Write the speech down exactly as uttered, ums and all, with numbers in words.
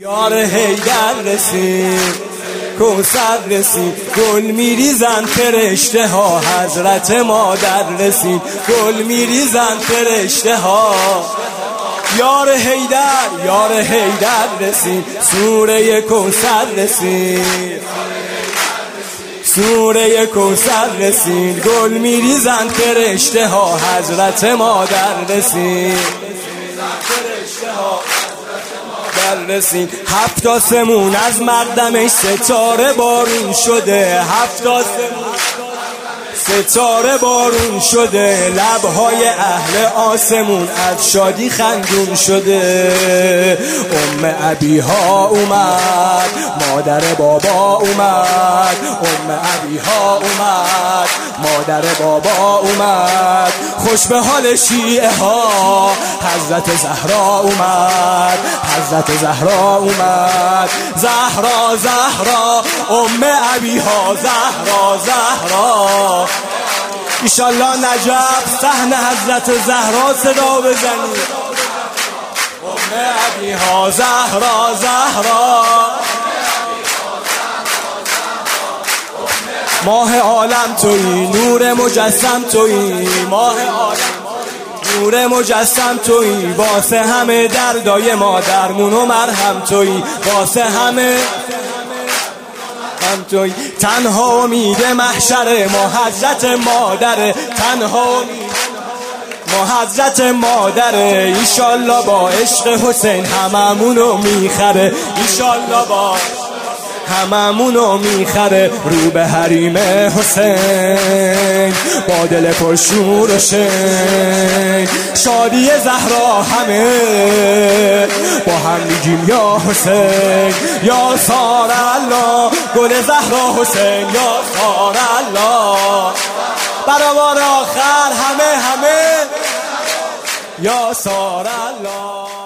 یار حیدر رسید، کوثر رسید، گل میریزن فرشته ها. حضرت مادر رسید، گل میریزن فرشته ها. یار حیدر، یار حیدر رسید، سوره کوثر رسید، سوره کوثر رسید، گل میریزن فرشته ها. حضرت مادر رسید، رسید. هفت آسمون از مقدمش ستاره بارون شده، هفت آسمون ستاره بارون شده. لبهای اهل آسمون از شادی خندون شده. ام ابیها اومد، مادر بابا اومد، ام ابیها اومد، مادر بابا اومد. خوش به حال شیعه ها، حضرت زهرا اومد، حضرت زهرا اومد. زهرا زهرا ام ابیها، زهرا زهرا. ایشالله نجف صحن حضرت زهرا صدا بزنید. ام ابیها زهرا زهرا. ماه عالم تویی، نور مجسم تویی، ماه عالم نور مجسم تویی. واسه همه دردای ما درمون و مرهم تویی، واسه همه هم تویی. تنها امید محشر ما حضرت مادر، تنها امید ما حضرت مادره. ایشالله با عشق حسین هممونو میخره، ایشالله با هممونو میخره. رو به حریم حسین با دل پرشور و شین. شادی زهرا همه با هم میگیم یا حسین، یا سار الله. گل زهرا حسین، یا سار الله. برابر آخر همه همه یا سار الله.